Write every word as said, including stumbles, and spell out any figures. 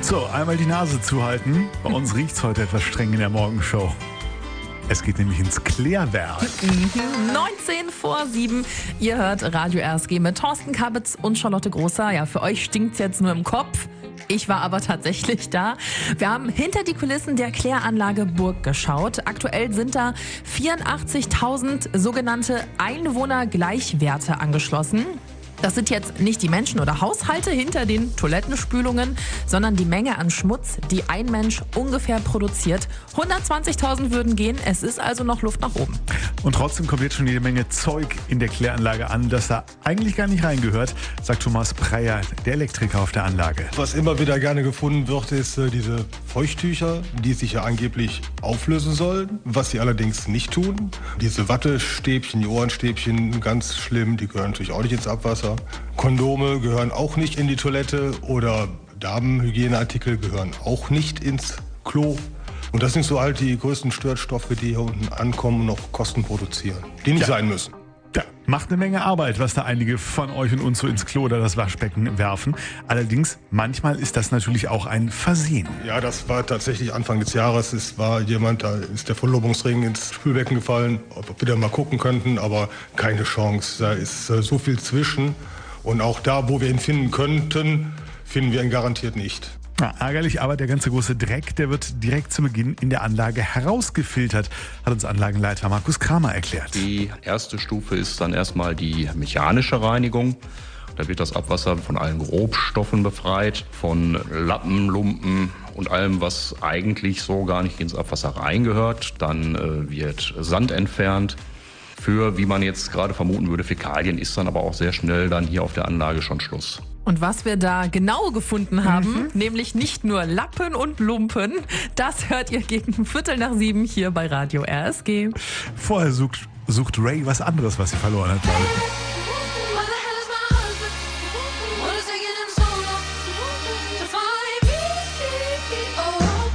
So, einmal die Nase zuhalten. Bei uns riecht es heute etwas streng in der Morgenshow. Es geht nämlich ins Klärwerk. neunzehn vor sieben. Ihr hört Radio R S G mit Thorsten Kabitz und Charlotte Großer. Ja, für euch stinkt's jetzt nur im Kopf. Ich war aber tatsächlich da. Wir haben hinter die Kulissen der Kläranlage Burg geschaut. Aktuell sind da vierundachtzigtausend sogenannte Einwohnergleichwerte angeschlossen. Das sind jetzt nicht die Menschen oder Haushalte hinter den Toilettenspülungen, sondern die Menge an Schmutz, die ein Mensch ungefähr produziert. hundertzwanzigtausend würden gehen, es ist also noch Luft nach oben. Und trotzdem kommt jetzt schon jede Menge Zeug in der Kläranlage an, das da eigentlich gar nicht reingehört, sagt Thomas Preyer, der Elektriker auf der Anlage. Was immer wieder gerne gefunden wird, ist äh, diese Feuchttücher, die sich ja angeblich auflösen sollen, was sie allerdings nicht tun. Diese Wattestäbchen, die Ohrenstäbchen, ganz schlimm, die gehören natürlich auch nicht ins Abwasser. Kondome gehören auch nicht in die Toilette oder Damenhygieneartikel gehören auch nicht ins Klo. Und das sind so halt die größten Störstoffe, die hier unten ankommen und noch Kosten produzieren, die nicht ja. sein müssen. Ja, macht eine Menge Arbeit, was da einige von euch und uns so ins Klo oder das Waschbecken werfen. Allerdings, manchmal ist das natürlich auch ein Versehen. Ja, das war tatsächlich Anfang des Jahres. Es war jemand, da ist der Verlobungsring ins Spülbecken gefallen, ob wir da mal gucken könnten, aber keine Chance. Da ist äh, so viel zwischen. Und auch da, wo wir ihn finden könnten, finden wir ihn garantiert nicht. Ja, ärgerlich, aber der ganze große Dreck, der wird direkt zu Beginn in der Anlage herausgefiltert, hat uns Anlagenleiter Markus Kramer erklärt. Die erste Stufe ist dann erstmal die mechanische Reinigung. Da wird das Abwasser von allen Grobstoffen befreit, von Lappen, Lumpen und allem, was eigentlich so gar nicht ins Abwasser reingehört. Dann äh, wird Sand entfernt. Für, wie man jetzt gerade vermuten würde, Fäkalien ist dann aber auch sehr schnell dann hier auf der Anlage schon Schluss. Und was wir da genau gefunden haben, mhm. nämlich nicht nur Lappen und Lumpen, das hört ihr gegen Viertel nach sieben hier bei Radio R S G. Vorher sucht, sucht Ray was anderes, was sie verloren hat, glaube ich.